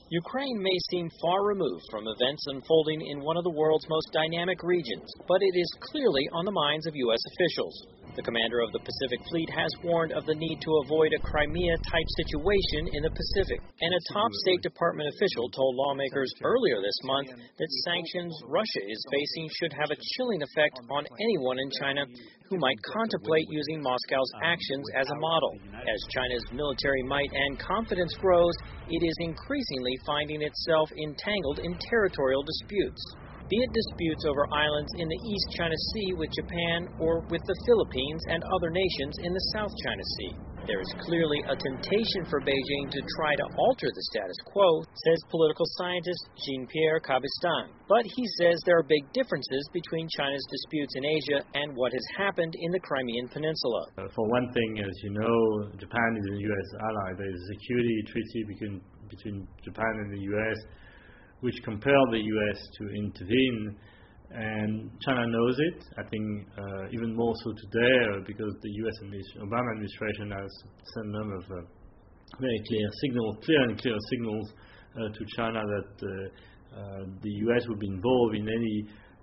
Ukraine may seem far removed from events unfolding in one of the world's most dynamic regions, but it is clearly on the minds of U.S. officials. The commander of the Pacific Fleet has warned of the need to avoid a Crimea-type situation in the Pacific. And a top State Department official told lawmakers earlier this month that sanctions Russia is facing should have a chilling effect on anyone in China who might contemplate using Moscow's actions as a model. As China's military might and confidence grows, it is increasingly finding itself entangled in territorial disputes. Be it disputes over islands in the East China Sea with Japan or with the Philippines and other nations in the South China Sea. There is clearly a temptation for Beijing to try to alter the status quo, says political scientist Jean-Pierre Cabestan. But he says there are big differences between China's disputes in Asia and what has happened in the Crimean Peninsula. For one thing, as you know, Japan is a U.S. ally. There is a security treaty between Japan and the U.S. which compelled the U.S. to intervene, and China knows it. I think even more so today because the U.S. Obama administration has sent a number of very clear signals to China that the U.S. would be involved in any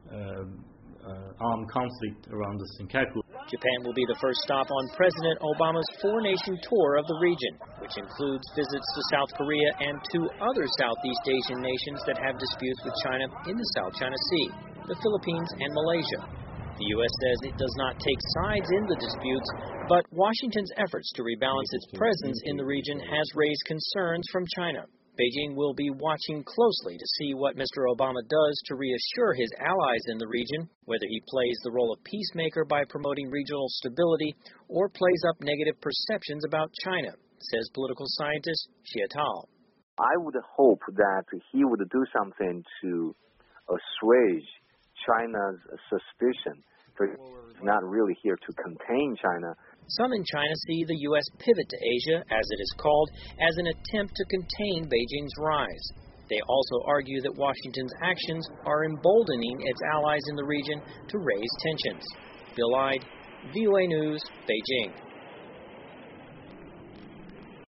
armed conflict around the Senkaku. Japan will be the first stop on President Obama's four-nation tour of the region, which includes visits to South Korea and two other Southeast Asian nations that have disputes with China in the South China Sea, the Philippines and Malaysia. The U.S. says it does not take sides in the disputes, but Washington's efforts to rebalance its presence in the region has raised concerns from China. Beijing will be watching closely to see what Mr. Obama does to reassure his allies in the region, whether he plays the role of peacemaker by promoting regional stability or plays up negative perceptions about China, says political scientist Xie Tao. I would hope that he would do something to assuage China's suspicion, for he's not really here to contain China. Some in China see the U.S. pivot to Asia, as it is called, as an attempt to contain Beijing's rise. They also argue that Washington's actions are emboldening its allies in the region to raise tensions. Bill Ide, VOA News, Beijing.